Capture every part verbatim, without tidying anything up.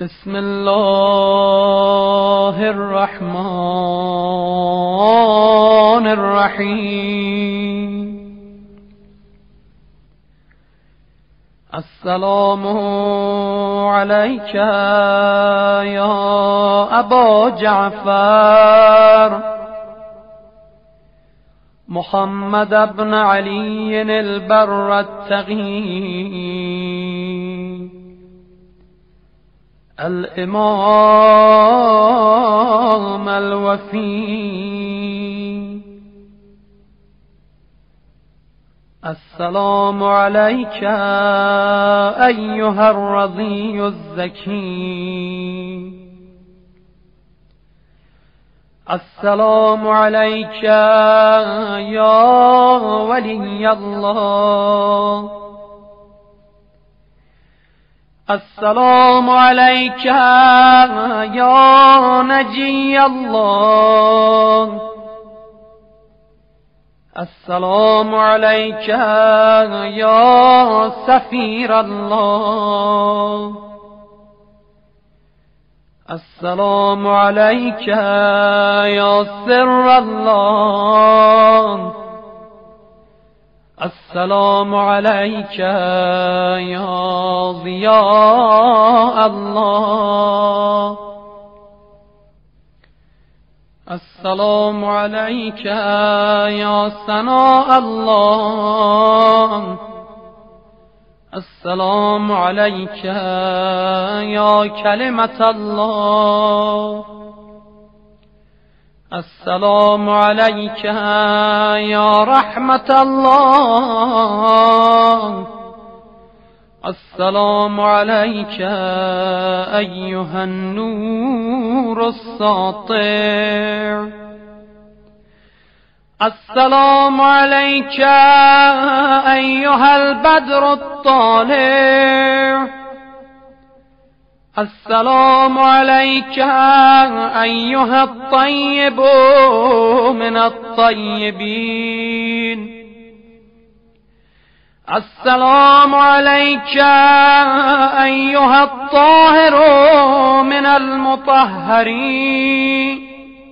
بسم الله الرحمن الرحیم. السلام علیک یا ابا جعفر محمد بن علی البر التقی الامام الوفی. السلام علیک ایها الرضی الزکی. السلام علیک یا ولی الله. السلام علیک یا نجی الله. السلام علیک یا سفیر الله. السلام علیک یا سر الله. السلام علیک یا ضیاء الله. السلام علیک یا ثناء الله. السلام علیک یا کلمة الله. السلام علیک یا رحمة الله. السلام علیک ایها النور الساطع. السلام علیک ایها البدر الطالع. السلام علیک ایها الطیب من الطیبین. السلام علیک ایها الطاهر من المطهرین.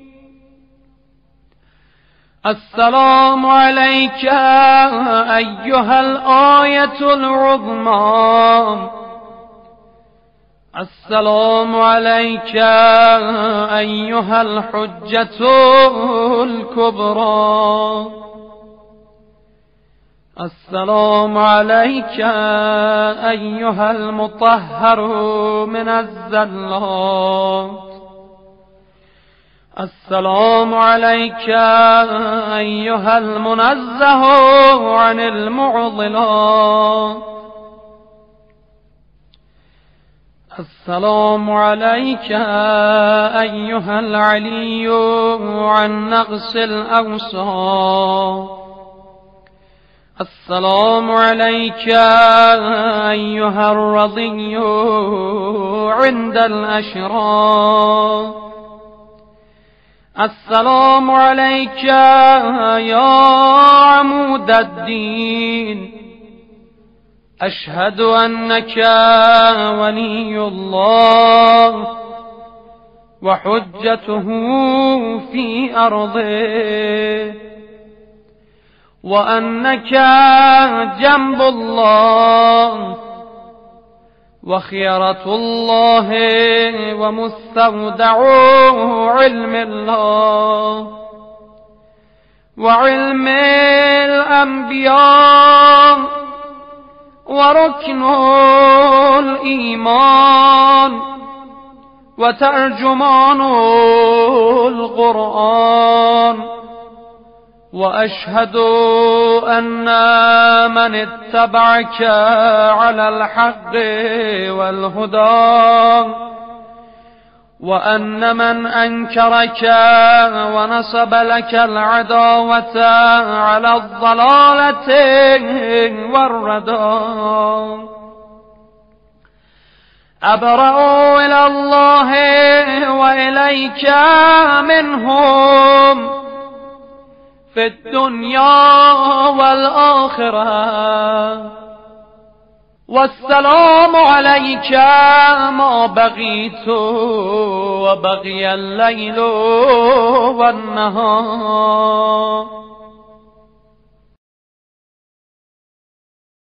السلام علیک ایها الآیة العظمی. السلام علیک ایها الحجة الكبرى. السلام علیک ایها المطهر من الزلات. السلام علیک ایها المنزه عن المعضلات. السلام علیک ایها العلی عن نقص الأوصاف. السلام علیک ایها الرضی عند الأشراف. السلام علیک یا عمود الدین. اشهد انك ولي الله وحجته في ارضه وانك جنب الله وخيرة الله ومستودع علم الله وعلم الأنبياء وركن الإيمان وترجمان القرآن. وأشهد أن من اتبعك على الحق والهدى وأن من أنكرك ونصب لك العداوة على الضلالة والردى. أبرأ إلى الله وإليك منهم في الدنيا والآخرة والسلام عليك ما بقيت وبقي الليل والنهار